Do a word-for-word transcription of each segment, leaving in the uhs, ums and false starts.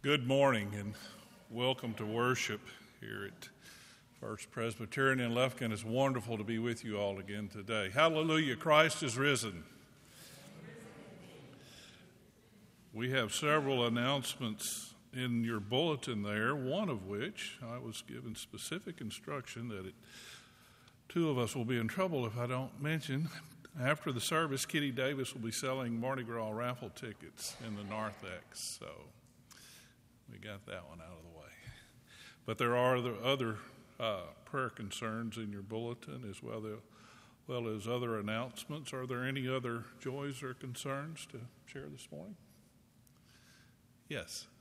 Good morning and welcome to worship here at First Presbyterian in Lufkin. It's wonderful to be with you all again today. Hallelujah, Christ is risen. We have several announcements in your bulletin there, one of which I was given specific instruction that it, two of us will be in trouble if I don't mention. After the service, Kitty Davis will be selling Mardi Gras raffle tickets in the narthex, so we got that one out of the way. But there are the other uh, prayer concerns in your bulletin as well, the, well as other announcements. Are there any other joys or concerns to share this morning? Yes.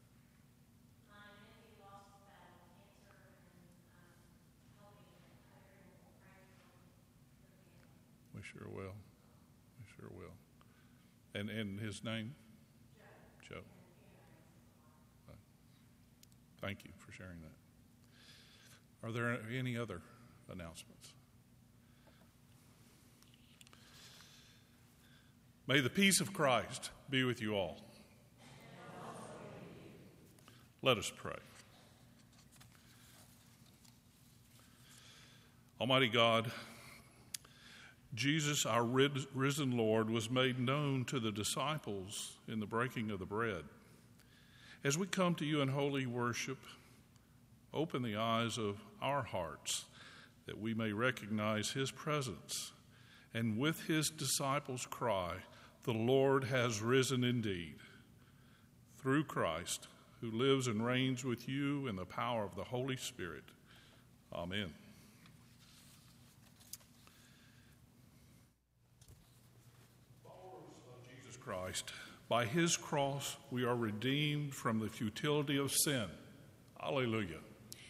We sure will. We sure will. And and his name? Joe. Joe. Thank you for sharing that. Are there any other announcements? May the peace of Christ be with you all. Let us pray. Almighty God, Jesus, our risen Lord, was made known to the disciples in the breaking of the bread. As we come to you in holy worship, open the eyes of our hearts that we may recognize his presence, and with his disciples cry, "The Lord has risen indeed." Through Christ, who lives and reigns with you in the power of the Holy Spirit. Amen. Followers of Jesus Christ, by his cross we are redeemed from the futility of sin. Alleluia.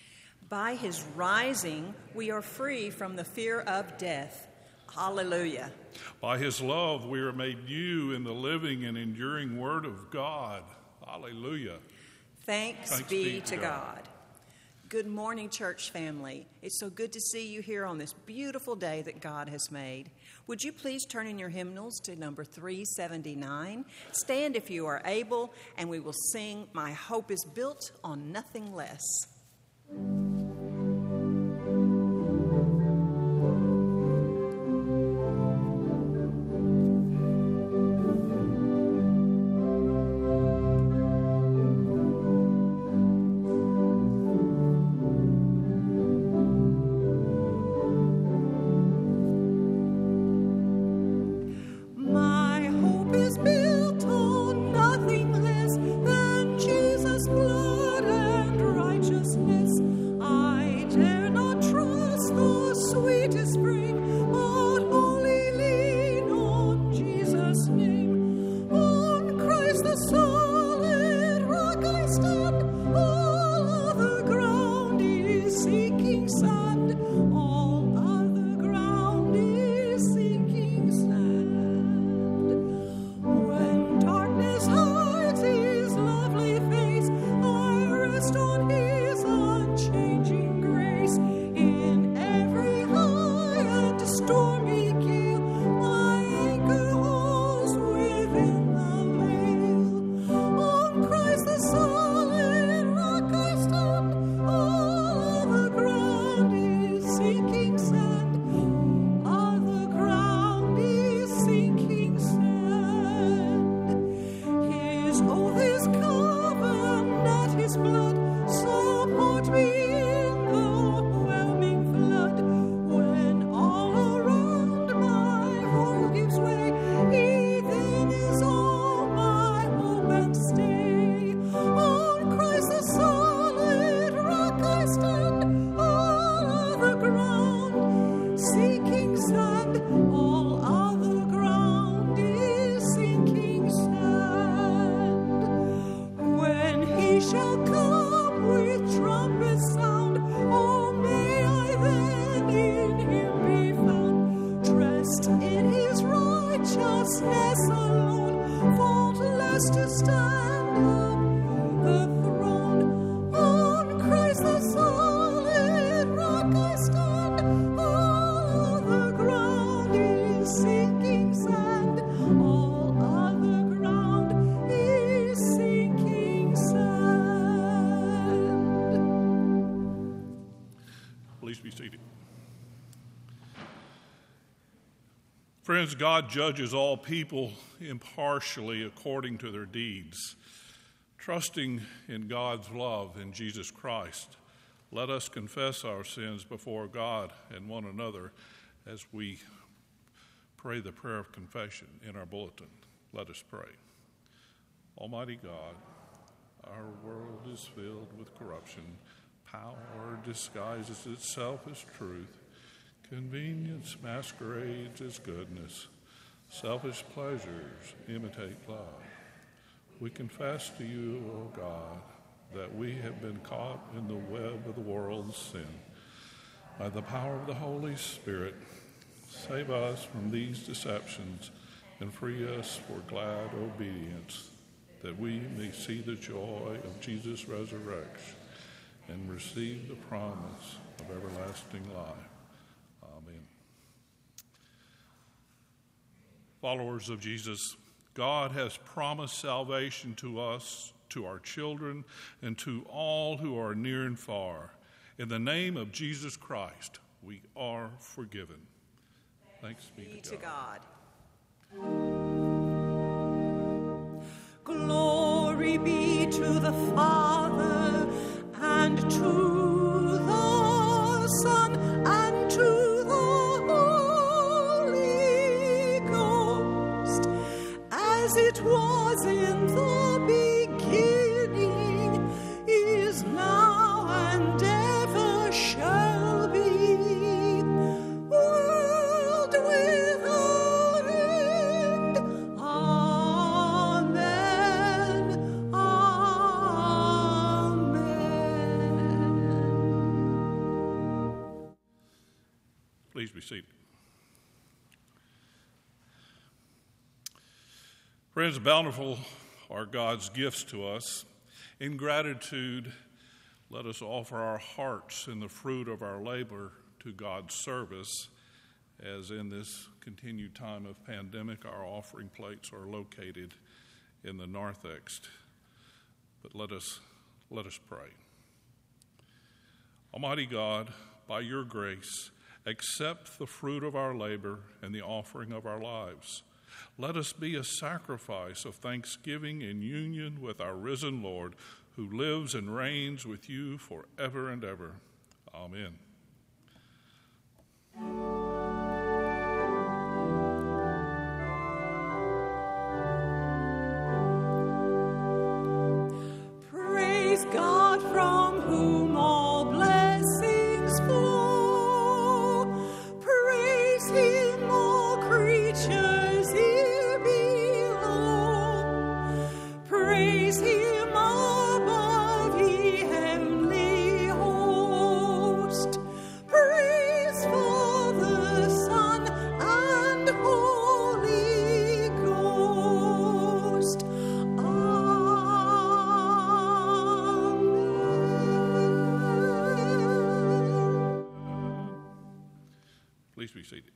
By his rising we are free from the fear of death. Hallelujah. By his love we are made new in the living and enduring word of God. Hallelujah. Thanks, Thanks be, be to to God. God. Good morning, church family. It's so good to see you here on this beautiful day that God has made. Would you please turn in your hymnals to number three seventy-nine? Stand if you are able, and we will sing, "My Hope is Built on Nothing Less." All other ground is sinking sand. Friends, God judges all people impartially according to their deeds. Trusting in God's love in Jesus Christ, let us confess our sins before God and one another as we pray the prayer of confession in our bulletin. Let us pray. Almighty God, our world is filled with corruption. Power disguises itself as truth. Convenience masquerades as goodness. Selfish pleasures imitate love. We confess to you, O God, that we have been caught in the web of the world's sin. By the power of the Holy Spirit, save us from these deceptions and free us for glad obedience, that we may see the joy of Jesus' resurrection and receive the promise of everlasting life. Amen. Followers of Jesus, God has promised salvation to us, to our children, and to all who are near and far. In the name of Jesus Christ, we are forgiven. Thanks be to God. To God. Glory be to the Father, and to the Son, and to the Holy Ghost, as it was in the beginning, is now, and ever shall be, world without end. Amen. Amen. Please be seated. Friends, bountiful are God's gifts to us. In gratitude, let us offer our hearts in the fruit of our labor to God's service, as in this continued time of pandemic, our offering plates are located in the narthex. But let us, let us pray. Almighty God, by your grace, accept the fruit of our labor and the offering of our lives. Let us be a sacrifice of thanksgiving in union with our risen Lord, who lives and reigns with you forever and ever. Amen. Praise God, from whom all blessings flow. Praise him, all creatures here below. Praise him above, ye heavenly host. Praise Father, Son, and Holy Ghost. Amen. Please be seated.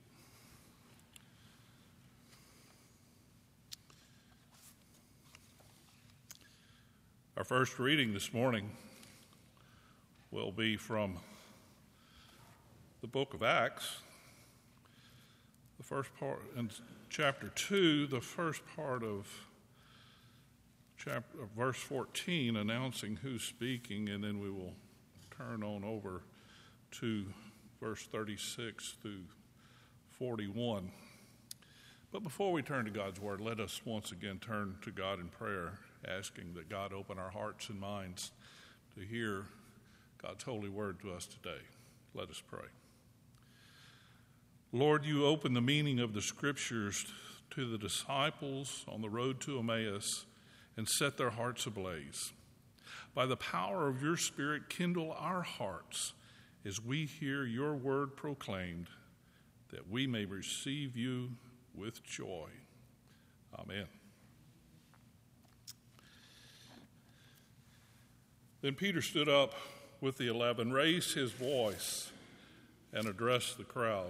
Our first reading this morning will be from the book of Acts, the first part, in chapter two, the first part of chapter, of verse fourteen, announcing who's speaking, and then we will turn on over to verse thirty-six through forty-one. But before we turn to God's word, let us once again turn to God in prayer, asking that God open our hearts and minds to hear God's holy word to us today. Let us pray. Lord, you open the meaning of the scriptures to the disciples on the road to Emmaus and set their hearts ablaze. By the power of your Spirit, kindle our hearts as we hear your word proclaimed, that we may receive you with joy. Amen. Then Peter stood up with the eleven, raised his voice, and addressed the crowd.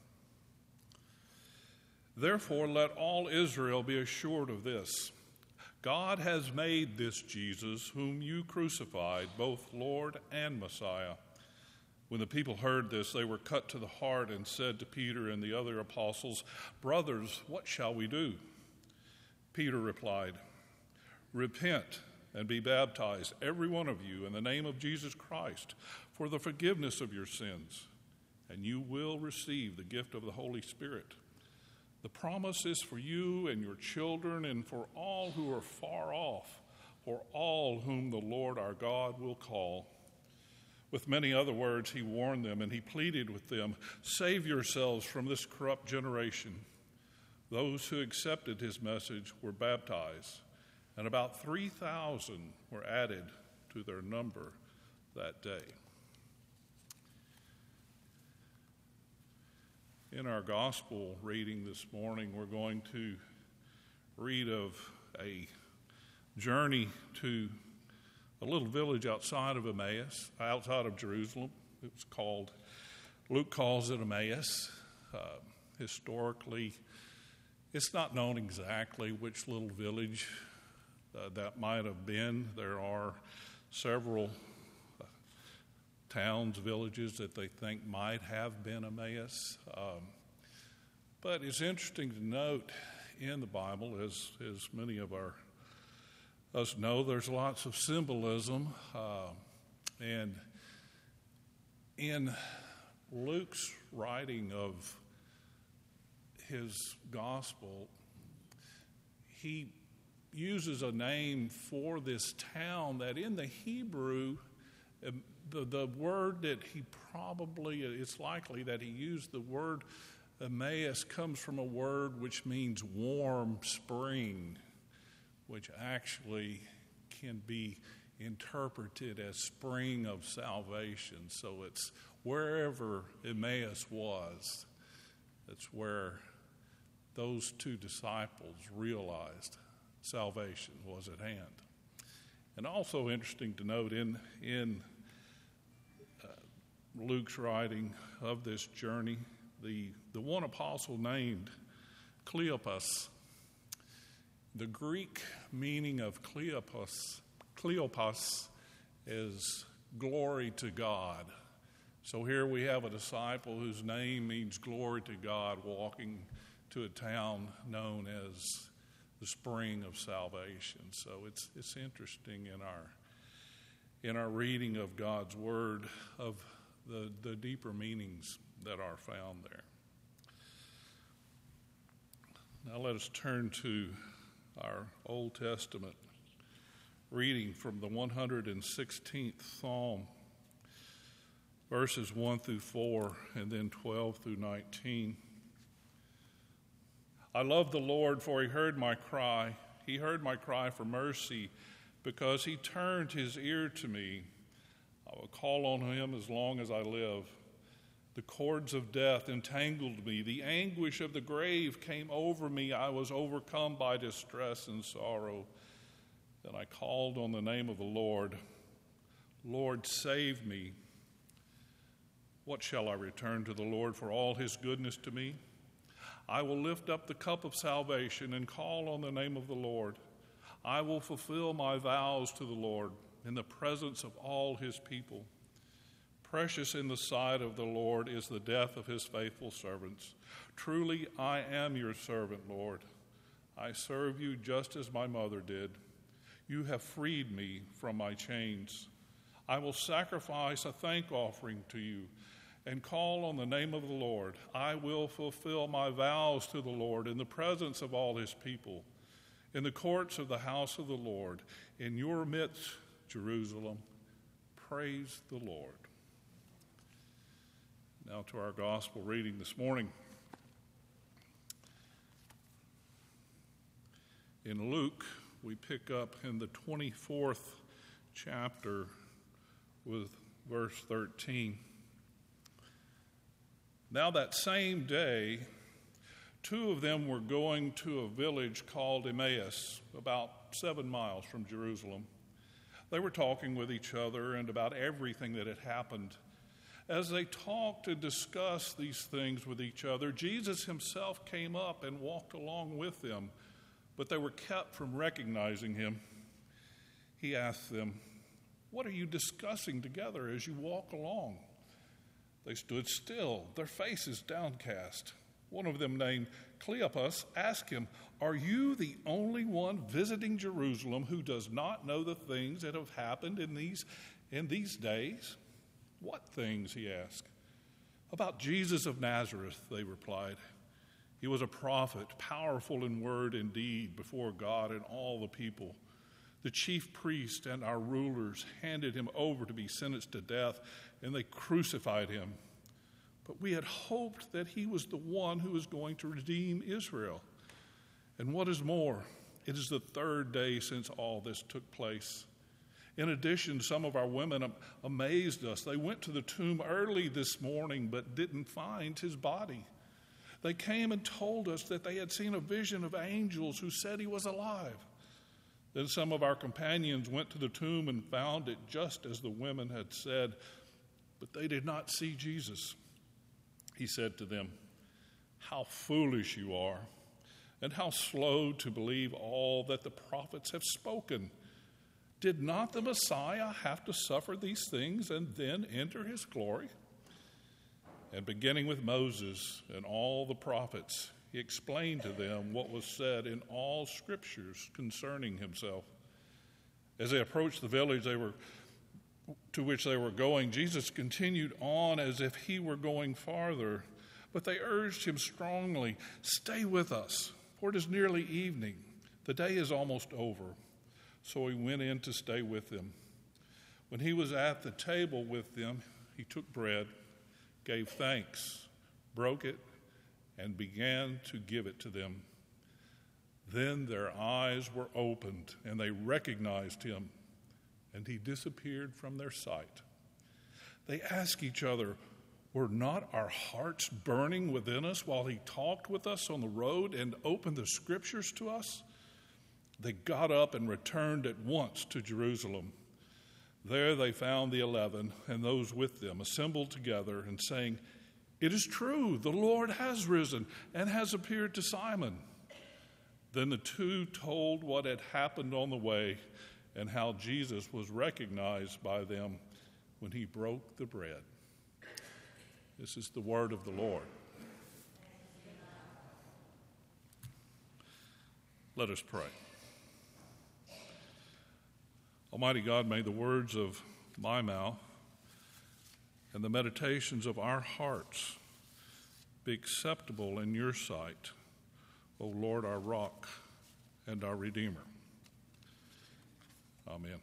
Therefore, let all Israel be assured of this: God has made this Jesus, whom you crucified, both Lord and Messiah. When the people heard this, they were cut to the heart and said to Peter and the other apostles, "Brothers, what shall we do?" Peter replied, "Repent and be baptized, every one of you, in the name of Jesus Christ, for the forgiveness of your sins, and you will receive the gift of the Holy Spirit. The promise is for you and your children and for all who are far off, for all whom the Lord our God will call." With many other words, he warned them and he pleaded with them, "Save yourselves from this corrupt generation." Those who accepted his message were baptized, and about three thousand were added to their number that day. In our gospel reading this morning, we're going to read of a journey to a little village outside of Emmaus, outside of Jerusalem. It was called, Luke calls it Emmaus. Uh, historically, it's not known exactly which little village uh, that might have been. There are several uh, towns, villages that they think might have been Emmaus. Um, but it's interesting to note in the Bible, as, as many of our us know, there's lots of symbolism. Uh, and in Luke's writing of his gospel, he uses a name for this town that in the Hebrew, uh, the, the word that he probably, it's likely that he used the word Emmaus comes from a word which means warm spring, which actually can be interpreted as spring of salvation. So it's wherever Emmaus was, it's where those two disciples realized salvation was at hand. And also interesting to note in, in uh, Luke's writing of this journey, the, the one apostle named Cleopas, the Greek meaning of Cleopas, Cleopas is glory to God. So here we have a disciple whose name means glory to God, walking to a town known as the spring of salvation. So it's it's interesting in our in our reading of God's word of the, the deeper meanings that are found there. Now let us turn to our Old Testament reading from the one hundred sixteenth Psalm, verses one through four, and then twelve through nineteen. I love the Lord, for he heard my cry. He heard my cry for mercy, because he turned his ear to me. I will call on him as long as I live. The cords of death entangled me. The anguish of the grave came over me. I was overcome by distress and sorrow. Then I called on the name of the Lord. Lord, save me. What shall I return to the Lord for all his goodness to me? I will lift up the cup of salvation and call on the name of the Lord. I will fulfill my vows to the Lord in the presence of all his people. Precious in the sight of the Lord is the death of his faithful servants. Truly, I am your servant, Lord. I serve you just as my mother did. You have freed me from my chains. I will sacrifice a thank offering to you and call on the name of the Lord. I will fulfill my vows to the Lord in the presence of all his people, in the courts of the house of the Lord, in your midst, Jerusalem. Praise the Lord. Now to our gospel reading this morning. In Luke, we pick up in the twenty-fourth chapter with verse thirteen. Now that same day, two of them were going to a village called Emmaus, about seven miles from Jerusalem. They were talking with each other and about everything that had happened. As they talked and discussed these things with each other, Jesus himself came up and walked along with them, but they were kept from recognizing him. He asked them, "What are you discussing together as you walk along?" They stood still, their faces downcast. One of them, named Cleopas, asked him, "Are you the only one visiting Jerusalem who does not know the things that have happened in these, in these days?" "What things?" he asked. "About Jesus of Nazareth," they replied. "He was a prophet, powerful in word and deed before God and all the people. The chief priest and our rulers handed him over to be sentenced to death, and they crucified him. But we had hoped that he was the one who was going to redeem Israel. And what is more, it is the third day since all this took place. In addition, some of our women amazed us. They went to the tomb early this morning but didn't find his body. They came and told us that they had seen a vision of angels who said he was alive. Then some of our companions went to the tomb and found it just as the women had said, but they did not see Jesus." He said to them, "How foolish you are, and how slow to believe all that the prophets have spoken. Did not the Messiah have to suffer these things and then enter his glory?" And beginning with Moses and all the prophets, he explained to them what was said in all scriptures concerning himself. As they approached the village they were, to which they were going, Jesus continued on as if he were going farther. But they urged him strongly, "Stay with us, for it is nearly evening. The day is almost over." So he went in to stay with them. When he was at the table with them, he took bread, gave thanks, broke it, and began to give it to them. Then their eyes were opened, and they recognized him, and he disappeared from their sight. They asked each other, "Were not our hearts burning within us while he talked with us on the road and opened the scriptures to us?" They got up and returned at once to Jerusalem. There they found the eleven and those with them assembled together and saying, "It is true, the Lord has risen and has appeared to Simon." Then the two told what had happened on the way and how Jesus was recognized by them when he broke the bread. This is the word of the Lord. Let us pray. Almighty God, may the words of my mouth and the meditations of our hearts be acceptable in your sight, O Lord, our rock and our Redeemer. Amen.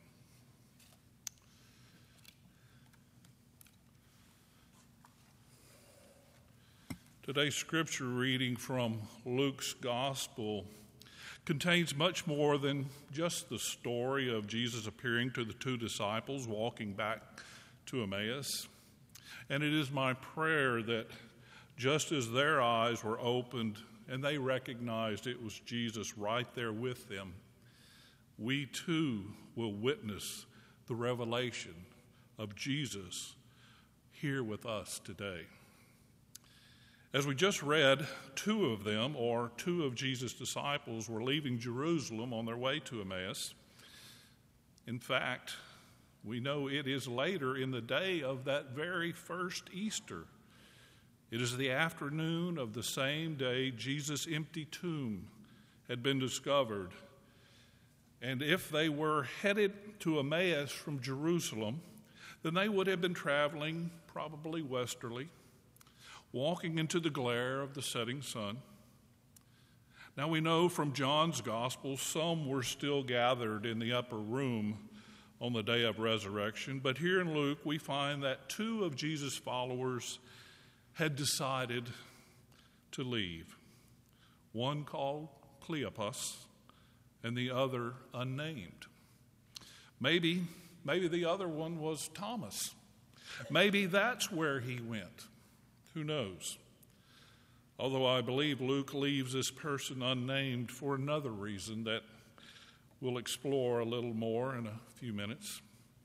Today's scripture reading from Luke's Gospel contains much more than just the story of Jesus appearing to the two disciples walking back to Emmaus. And it is my prayer that just as their eyes were opened and they recognized it was Jesus right there with them, we too will witness the revelation of Jesus here with us today. As we just read, two of them, or two of Jesus' disciples, were leaving Jerusalem on their way to Emmaus. In fact, we know it is later in the day of that very first Easter. It is the afternoon of the same day Jesus' empty tomb had been discovered. And if they were headed to Emmaus from Jerusalem, then they would have been traveling probably westerly, walking into the glare of the setting sun. Now we know from John's Gospel some were still gathered in the upper room on the day of resurrection, but here in Luke we find that two of Jesus' followers had decided to leave. One called Cleopas and the other unnamed. Maybe, maybe the other one was Thomas. Maybe that's where he went. Who knows? Although I believe Luke leaves this person unnamed for another reason that we'll explore a little more in a few minutes.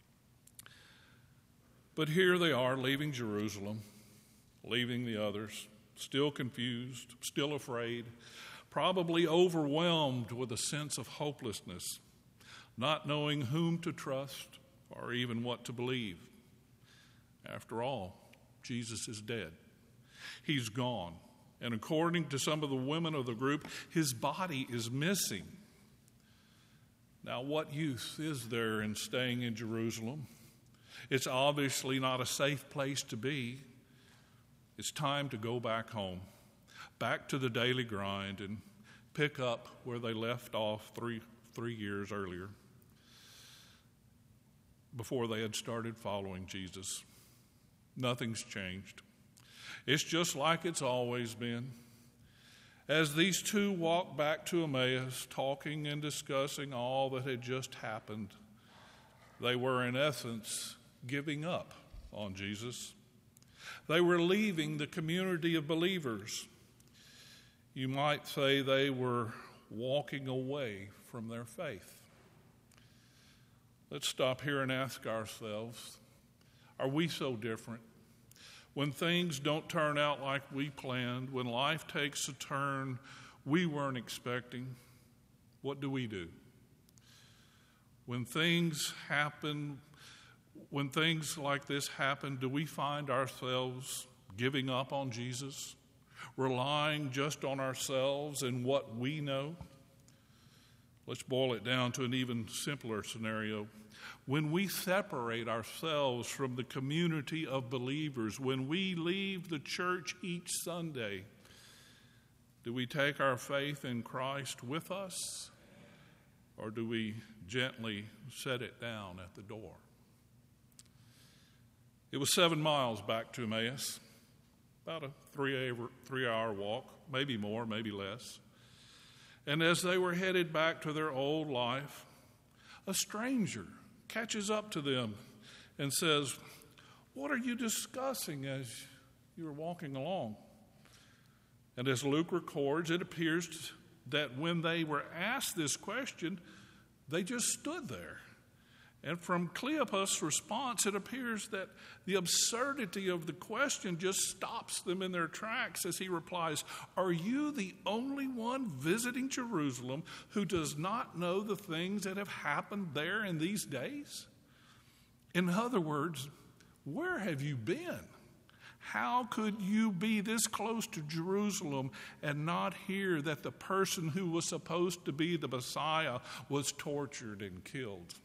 But here they are leaving Jerusalem, leaving the others, still confused, still afraid, probably overwhelmed with a sense of hopelessness, not knowing whom to trust or even what to believe. After all, Jesus is dead. He's gone. And according to some of the women of the group, his body is missing. Now, what use is there in staying in Jerusalem? It's obviously not a safe place to be. It's time to go back home, back to the daily grind, and pick up where they left off three, three years earlier, before they had started following Jesus. Nothing's changed. It's just like it's always been. As these two walked back to Emmaus, talking and discussing all that had just happened, they were, in essence, giving up on Jesus. They were leaving the community of believers. You might say they were walking away from their faith. Let's stop here and ask ourselves, are we so different? When things don't turn out like we planned, when life takes a turn we weren't expecting, what do we do? When things happen, when things like this happen, do we find ourselves giving up on Jesus, relying just on ourselves and what we know? Let's boil it down to an even simpler scenario. When we separate ourselves from the community of believers, when we leave the church each Sunday, do we take our faith in Christ with us, or do we gently set it down at the door? It was seven miles back to Emmaus, about a three-hour, three-hour walk, maybe more, maybe less. And as they were headed back to their old life, a stranger catches up to them and says, "What are you discussing as you were walking along?" And as Luke records, it appears that when they were asked this question, they just stood there. And from Cleopas' response, it appears that the absurdity of the question just stops them in their tracks as he replies, "Are you the only one visiting Jerusalem who does not know the things that have happened there in these days?" In other words, where have you been? How could you be this close to Jerusalem and not hear that the person who was supposed to be the Messiah was tortured and killed?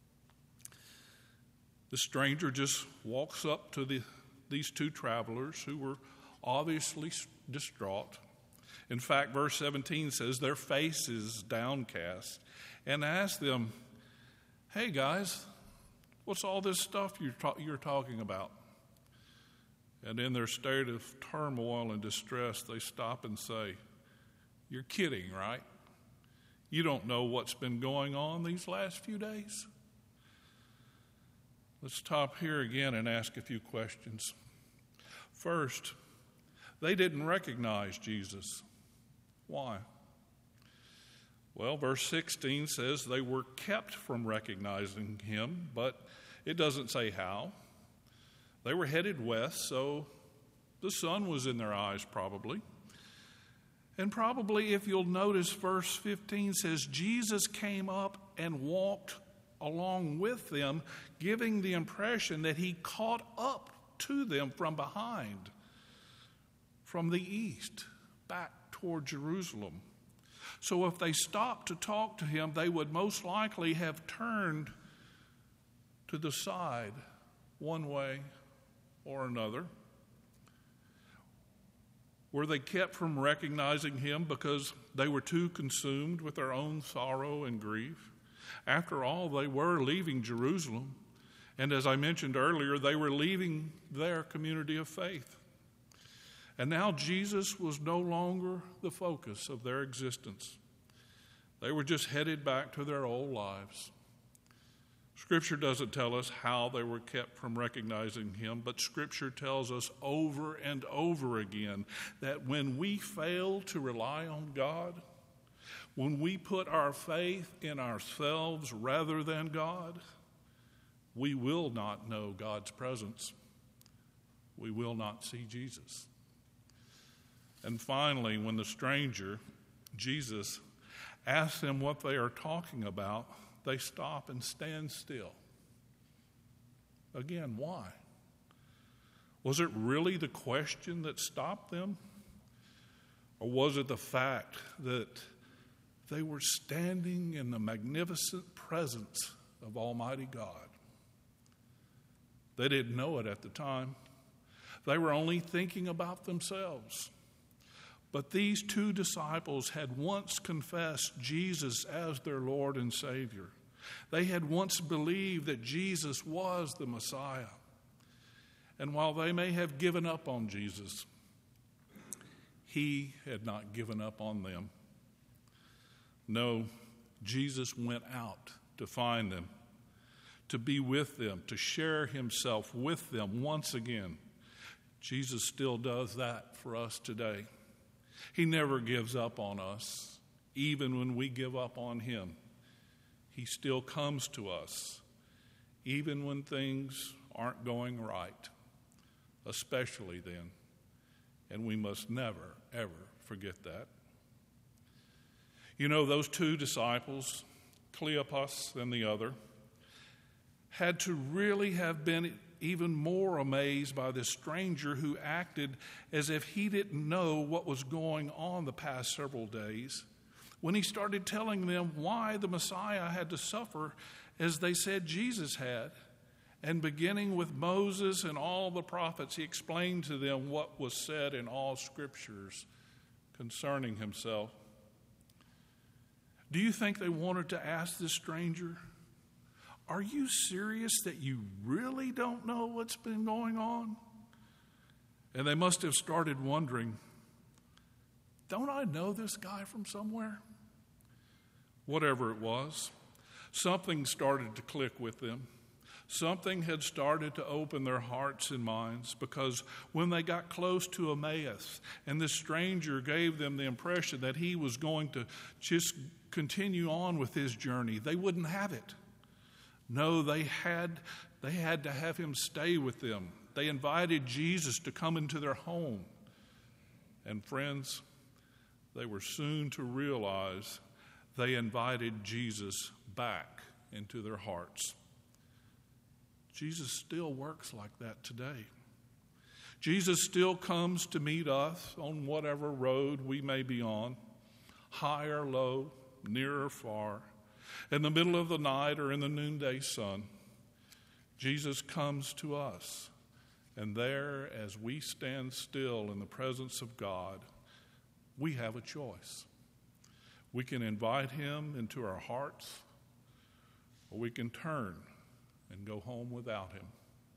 The stranger just walks up to the, these two travelers who were obviously distraught. In fact, verse seventeen says their faces downcast, and asks them, "Hey guys, what's all this stuff you're, ta- you're talking about?" And in their state of turmoil and distress, they stop and say, "You're kidding, right? You don't know what's been going on these last few days?" Let's stop here again and ask a few questions. First, they didn't recognize Jesus. Why? Well, verse sixteen says they were kept from recognizing him, but it doesn't say how. They were headed west, so the sun was in their eyes probably. And probably, if you'll notice, verse fifteen says Jesus came up and walked along with them, giving the impression that he caught up to them from behind, from the east, back toward Jerusalem. So if they stopped to talk to him, they would most likely have turned to the side one way or another. Were they kept from recognizing him because they were too consumed with their own sorrow and grief? After all, they were leaving Jerusalem. And as I mentioned earlier, they were leaving their community of faith. And now Jesus was no longer the focus of their existence. They were just headed back to their old lives. Scripture doesn't tell us how they were kept from recognizing him, but Scripture tells us over and over again that when we fail to rely on God, when we put our faith in ourselves rather than God, we will not know God's presence. We will not see Jesus. And finally, when the stranger, Jesus, asks them what they are talking about, they stop and stand still. Again, why? Was it really the question that stopped them? Or was it the fact that they were standing in the magnificent presence of Almighty God? They didn't know it at the time. They were only thinking about themselves. But these two disciples had once confessed Jesus as their Lord and Savior. They had once believed that Jesus was the Messiah. And while they may have given up on Jesus, he had not given up on them. No, Jesus went out to find them, to be with them, to share himself with them once again. Jesus still does that for us today. He never gives up on us, even when we give up on him. He still comes to us, even when things aren't going right, especially then. And we must never, ever forget that. You know, those two disciples, Cleopas and the other, had to really have been even more amazed by this stranger who acted as if he didn't know what was going on the past several days, when he started telling them why the Messiah had to suffer as they said Jesus had. And beginning with Moses and all the prophets, he explained to them what was said in all scriptures concerning himself. Do you think they wanted to ask this stranger, "Are you serious that you really don't know what's been going on?" And they must have started wondering, "Don't I know this guy from somewhere?" Whatever it was, something started to click with them. Something had started to open their hearts and minds, because when they got close to Emmaus and this stranger gave them the impression that he was going to just continue on with his journey, they wouldn't have it. No, they had, they had to have him stay with them. They invited Jesus to come into their home. And friends, they were soon to realize they invited Jesus back into their hearts. Jesus still works like that today. Jesus still comes to meet us on whatever road we may be on, high or low, near or far, in the middle of the night or in the noonday sun. Jesus comes to us, and there, as we stand still in the presence of God, we have a choice. We can invite him into our hearts, or we can turn and go home without him.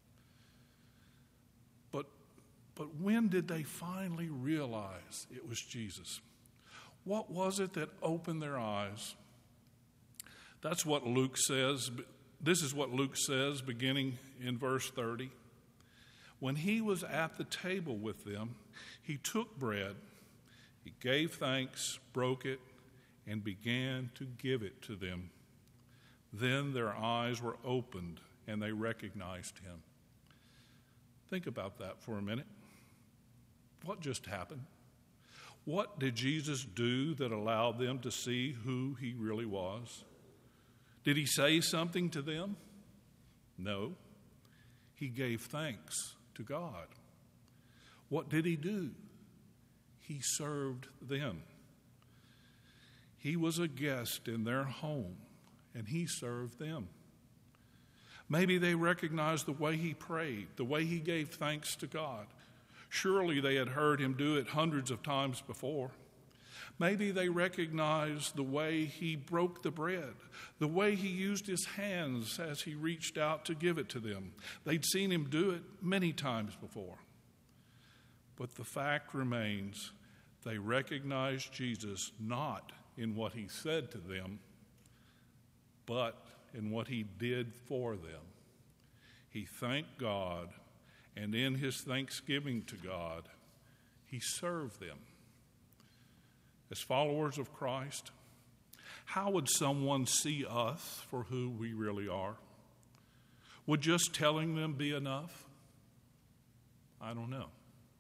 But, but when did they finally realize it was Jesus? What was it that opened their eyes? That's what Luke says. This is what Luke says beginning in verse thirty. When he was at the table with them, he took bread, he gave thanks, broke it, and began to give it to them. Then their eyes were opened, and they recognized him. Think about that for a minute. What just happened? What did Jesus do that allowed them to see who he really was? Did he say something to them? No. He gave thanks to God. What did he do? He served them. He was a guest in their home, and he served them. Maybe they recognized the way he prayed, the way he gave thanks to God. Surely they had heard him do it hundreds of times before. Maybe they recognized the way he broke the bread, the way he used his hands as he reached out to give it to them. They'd seen him do it many times before. But the fact remains, they recognized Jesus not in what he said to them, but in what he did for them. He thanked God, and in his thanksgiving to God, he served them. As followers of Christ, how would someone see us for who we really are? Would just telling them be enough? I don't know.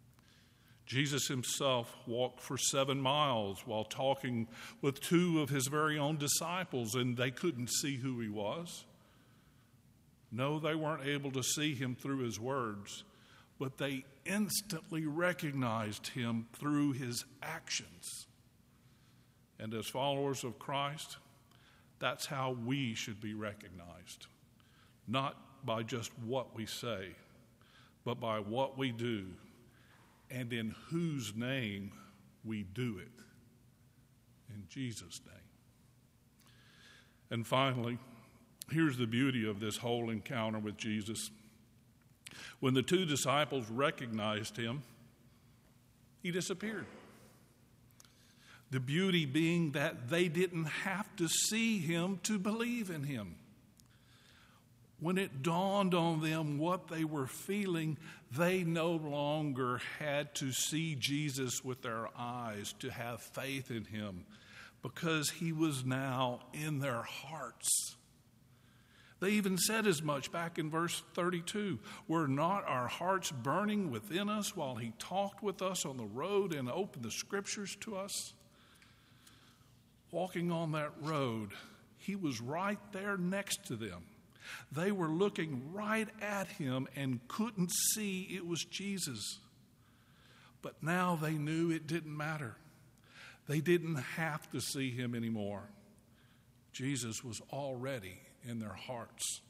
Jesus himself walked for seven miles while talking with two of his very own disciples, and they couldn't see who he was. No, they weren't able to see him through his words, but they instantly recognized him through his actions. And as followers of Christ, that's how we should be recognized. Not by just what we say, but by what we do and in whose name we do it. In Jesus' name. And finally, here's the beauty of this whole encounter with Jesus. When the two disciples recognized him, he disappeared. The beauty being that they didn't have to see him to believe in him. When it dawned on them what they were feeling, they no longer had to see Jesus with their eyes to have faith in him, because he was now in their hearts. They even said as much back in verse thirty-two. Were not our hearts burning within us while he talked with us on the road and opened the scriptures to us? Walking on that road, he was right there next to them. They were looking right at him and couldn't see it was Jesus. But now they knew it didn't matter. They didn't have to see him anymore. Jesus was already in their hearts.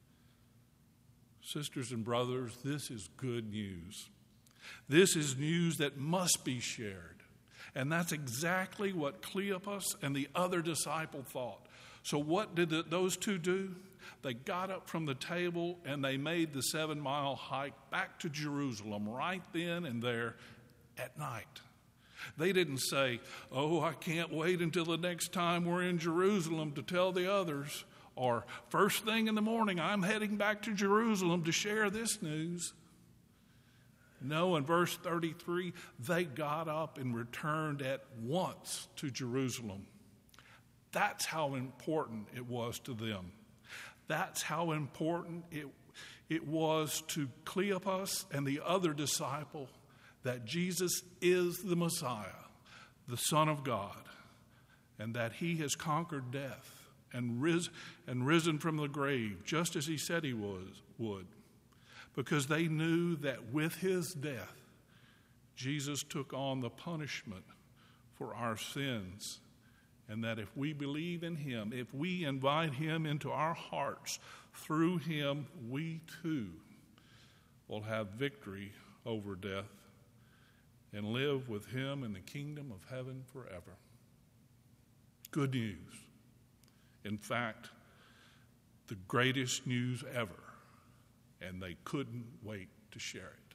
Sisters and brothers, this is good news. This is news that must be shared. And that's exactly what Cleopas and the other disciple thought. So what did the, those two do? They got up from the table and they made the seven-mile hike back to Jerusalem right then and there at night. They didn't say, oh, I can't wait until the next time we're in Jerusalem to tell the others, or first thing in the morning, I'm heading back to Jerusalem to share this news. No, in verse thirty-three, they got up and returned at once to Jerusalem. That's how important it was to them. That's how important it, it was to Cleopas and the other disciple that Jesus is the Messiah, the Son of God, and that he has conquered death and, ris- and risen from the grave, just as he said he was, would. Because they knew that with his death, Jesus took on the punishment for our sins, and that if we believe in him, if we invite him into our hearts, through him we too will have victory over death and live with him in the kingdom of heaven forever. Good news. In fact, the greatest news ever. And they couldn't wait to share it.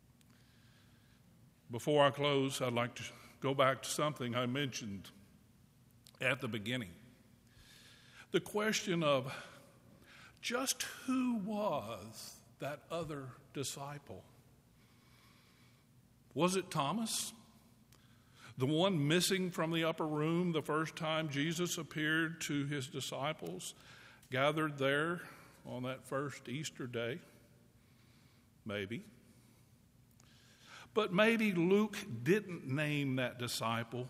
Before I close, I'd like to go back to something I mentioned at the beginning. The question of just who was that other disciple? Was it Thomas, the one missing from the upper room the first time Jesus appeared to his disciples, gathered there on that first Easter day? Maybe. But maybe Luke didn't name that disciple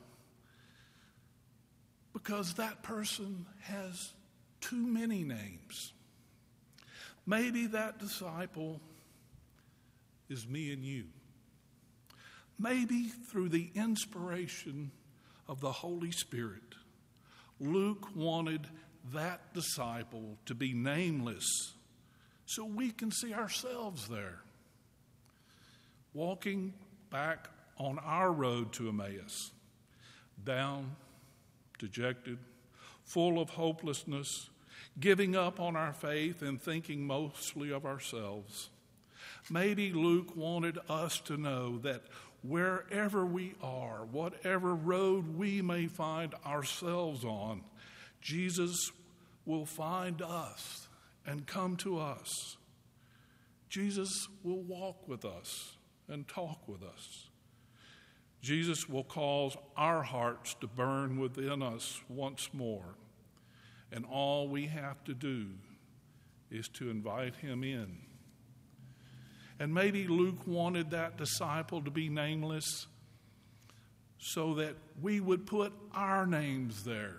because that person has too many names. Maybe that disciple is me and you. Maybe through the inspiration of the Holy Spirit, Luke wanted that disciple to be nameless so we can see ourselves there, walking back on our road to Emmaus, down, dejected, full of hopelessness, giving up on our faith and thinking mostly of ourselves. Maybe Luke wanted us to know that wherever we are, whatever road we may find ourselves on, Jesus will find us and come to us. Jesus will walk with us and talk with us. Jesus will cause our hearts to burn within us once more. And all we have to do is to invite him in. And maybe Luke wanted that disciple to be nameless so that we would put our names there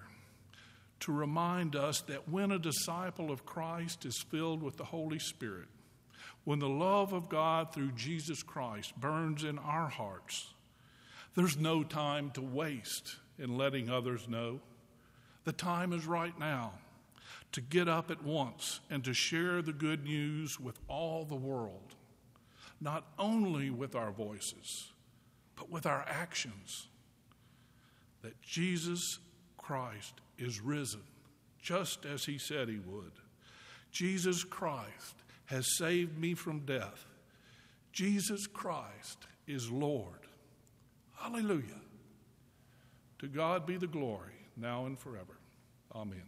to remind us that when a disciple of Christ is filled with the Holy Spirit, when the love of God through Jesus Christ burns in our hearts, there's no time to waste in letting others know. The time is right now to get up at once and to share the good news with all the world, not only with our voices, but with our actions, that Jesus Christ is risen, just as he said he would. Jesus Christ has saved me from death. Jesus Christ is Lord. Hallelujah. To God be the glory, now and forever. Amen.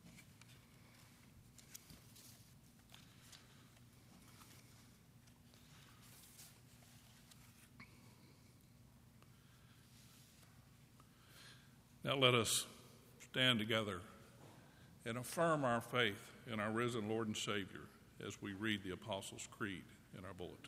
Now let us stand together and affirm our faith in our risen Lord and Savior as we read the Apostles' Creed in our bulletin.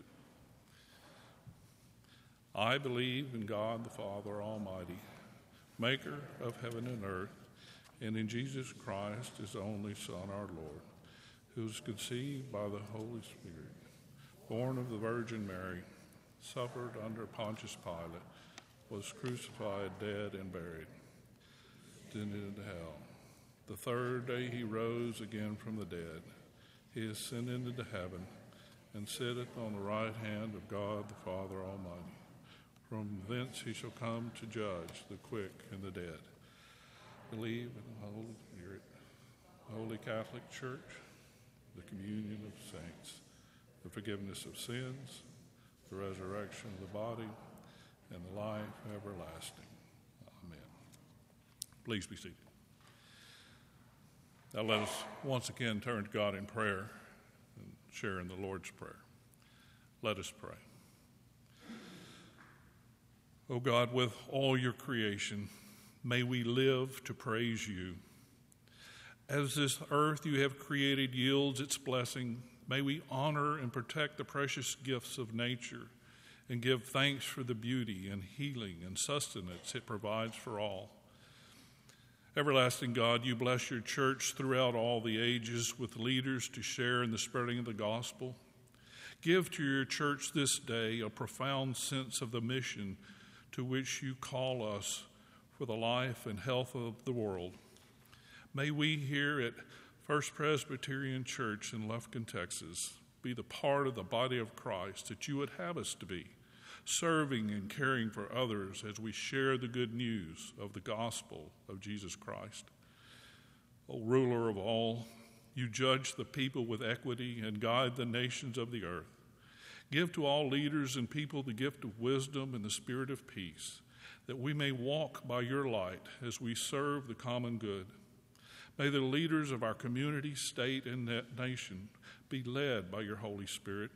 I believe in God the Father Almighty, maker of heaven and earth, and in Jesus Christ, his only Son, our Lord, who was conceived by the Holy Spirit, born of the Virgin Mary, suffered under Pontius Pilate, was crucified, dead, and buried, descended into hell. The third day he rose again from the dead. He ascended into heaven and sitteth on the right hand of God the Father Almighty. From thence he shall come to judge the quick and the dead. Believe in the Holy Spirit, the Holy Catholic Church, the communion of saints, the forgiveness of sins, the resurrection of the body, and the life everlasting. Amen. Please be seated. Now let us once again turn to God in prayer and share in the Lord's Prayer. Let us pray. O God, with all your creation, may we live to praise you. As this earth you have created yields its blessing, may we honor and protect the precious gifts of nature and give thanks for the beauty and healing and sustenance it provides for all. Everlasting God, you bless your church throughout all the ages with leaders to share in the spreading of the gospel. Give to your church this day a profound sense of the mission to which you call us for the life and health of the world. May we here at First Presbyterian Church in Lufkin, Texas, be the part of the body of Christ that you would have us to be, serving and caring for others as we share the good news of the gospel of Jesus Christ. O ruler of all, you judge the people with equity and guide the nations of the earth. Give to all leaders and people the gift of wisdom and the spirit of peace, that we may walk by your light as we serve the common good. May the leaders of our community, state, and nation be led by your Holy Spirit.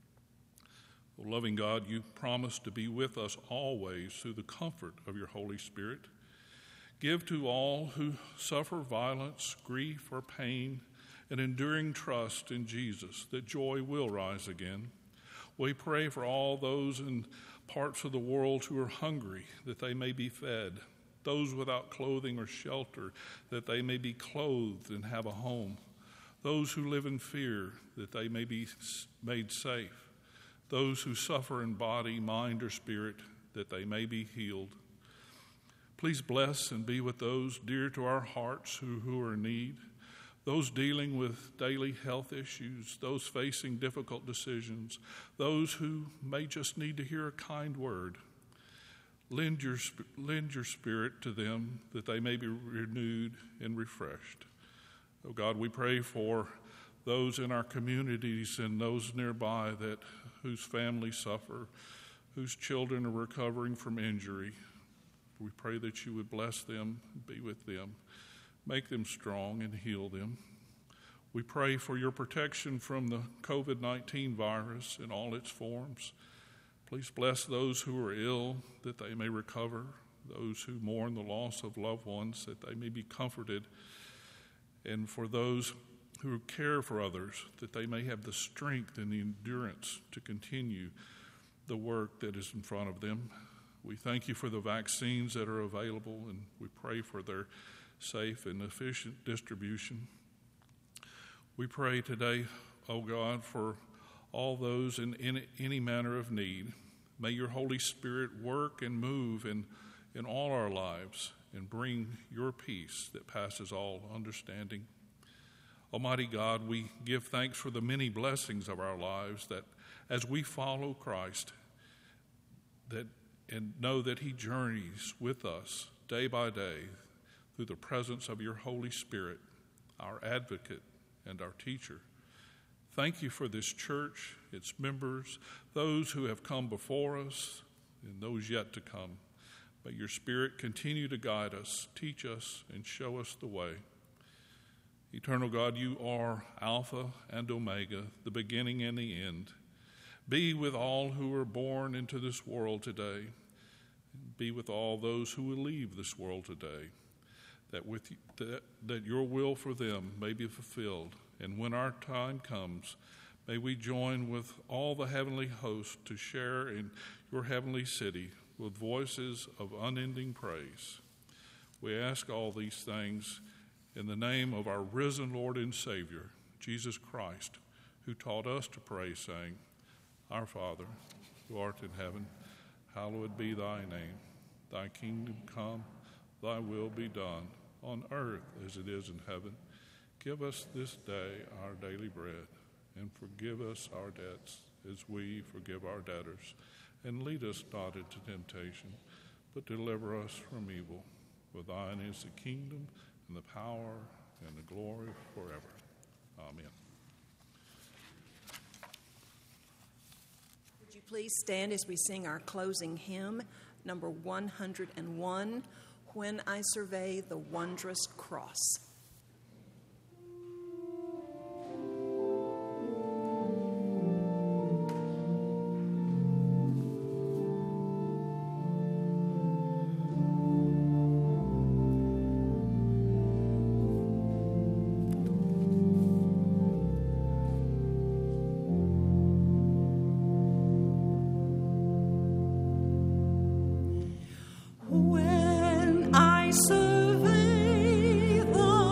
O loving God, you promise to be with us always through the comfort of your Holy Spirit. Give to all who suffer violence, grief, or pain, an enduring trust in Jesus that joy will rise again. We pray for all those in parts of the world who are hungry, that they may be fed, those without clothing or shelter, that they may be clothed and have a home, those who live in fear, that they may be made safe, those who suffer in body, mind, or spirit, that they may be healed. Please bless and be with those dear to our hearts who, who are in need, those dealing with daily health issues, those facing difficult decisions, those who may just need to hear a kind word. Lend your, lend your spirit to them that they may be renewed and refreshed. Oh God, we pray for those in our communities and those nearby that whose families suffer, whose children are recovering from injury. We pray that you would bless them, be with them, make them strong and heal them. We pray for your protection from the covid nineteen virus in all its forms. Please bless those who are ill, that they may recover, those who mourn the loss of loved ones, that they may be comforted, and for those who care for others, that they may have the strength and the endurance to continue the work that is in front of them. We thank you for the vaccines that are available, and we pray for their safe and efficient distribution. We pray today, oh God, for all those in, in any manner of need. May your Holy Spirit work and move in, in all our lives and bring your peace that passes all understanding. Almighty God, we give thanks for the many blessings of our lives, that as we follow Christ that and know that he journeys with us day by day through the presence of your Holy Spirit, our advocate and our teacher. Thank you for this church, its members, those who have come before us, and those yet to come. May your Spirit continue to guide us, teach us, and show us the way. Eternal God, you are Alpha and Omega, the beginning and the end. Be with all who are born into this world today. Be with all those who will leave this world today, that, with, that, that your will for them may be fulfilled. And when our time comes, may we join with all the heavenly hosts to share in your heavenly city with voices of unending praise. We ask all these things in the name of our risen Lord and Savior, Jesus Christ, who taught us to pray, saying, Our Father, who art in heaven, hallowed be thy name. Thy kingdom come, thy will be done, on earth as it is in heaven. Give us this day our daily bread, and forgive us our debts as we forgive our debtors. And lead us not into temptation, but deliver us from evil. For thine is the kingdom, and the power, and the glory forever. Amen. Would you please stand as we sing our closing hymn, number one hundred one, When I Survey the Wondrous Cross. When I survey the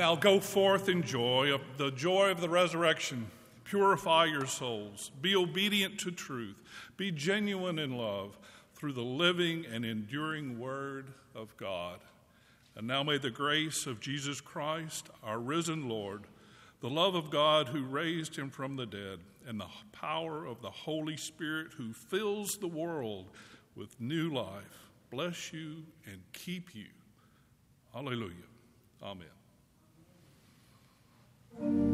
Now go forth in joy, of the joy of the resurrection. Purify your souls. Be obedient to truth. Be genuine in love through the living and enduring Word of God. And now may the grace of Jesus Christ, our risen Lord, the love of God who raised him from the dead, and the power of the Holy Spirit who fills the world with new life, bless you and keep you. Hallelujah. Amen.